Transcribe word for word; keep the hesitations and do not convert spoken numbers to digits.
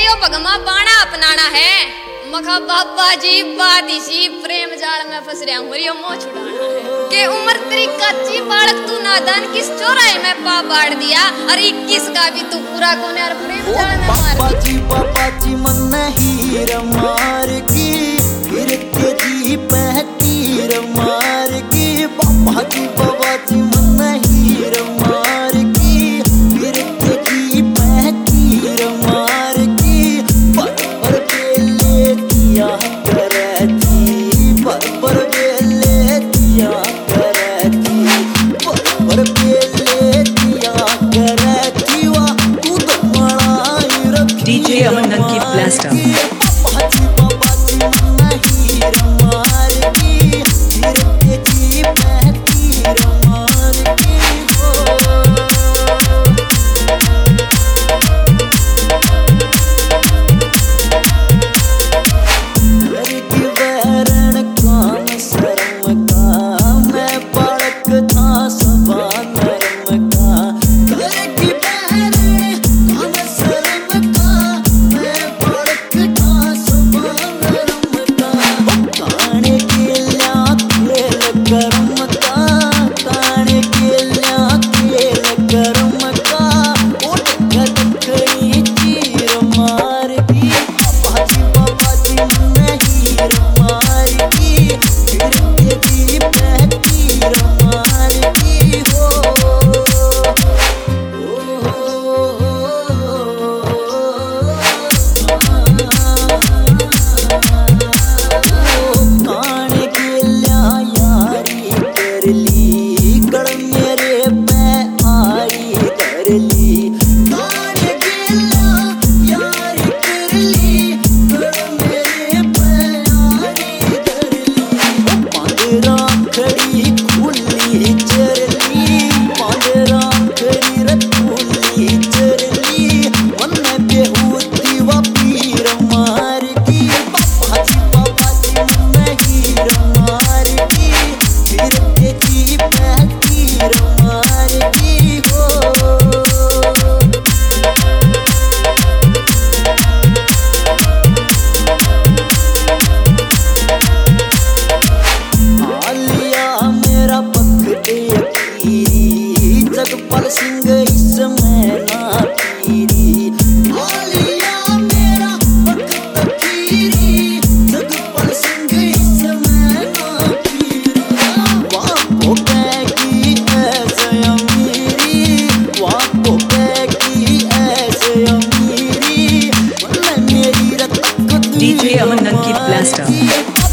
यो भगमा बाणा अपनाना है। मखा बाबा जी बात इसी प्रेम जाल में फंस रहा हूँ, यो मोह छुड़ाना है। के उम्र तेरी कच्ची बालक तू नादान किस चौराहे में पा बाढ़ दिया। अरे इक्कीस का भी तू पूरा कोने और प्रेम जाल में मार बाबा जी बाबा जी मन हीर मार की फिर के जी पे तीर मार की। बाबा जी बाबा जी मन हीर मार की फिर के जी पे तीर मार की। पर पर बेले दिया करे थी, पर पर बेले दिया करे थी, पर पर बेले दिया करे थी। वाह तू तो मलाई रखी डीजे अमन की ब्लास्टर। बाबा जी बाबा जी मन हीर मार की फिर के जी पे तीर मार की। घर की वैरण काम शर्म का मैं बालक था सबा नरम का। घर की वैरण काम शर्म का मैं बालक था सबा नरम का। काने के लिया खेल करम का, काने के लिया खेल करम का। उठ खटकई चीर मार दी। बाबा जी बाबा जी मन हीर मार की फिर के जी पे तीर मार की। हो काने के लिया यारी कर ली, गड़ मेरे पे आई कर ली। काने के लिया यारी कर ली, गड़ मेरे पे आई कर ली। पांडरा खड़ी खुली चरली, पांडरा खड़ी रखुली चरली। मन बेहूती व पीर मार की। बाबा जी बाबा जी मन हीर मार की फिर के जी पे तीर मार की। हो आलिया मेरा पकड़े अखीरी, जगपाल सिंह इसमें ना पीरी। आलिया मेरा पकड़ अखीरी, जगपाल सिंह इसमें ना पीरी। वापो कहेगी ऐसे अमीरी, वापो कहेगी ऐसे अमीरी। मन मेरी रतक डीजे अमन की ब्लास्टर।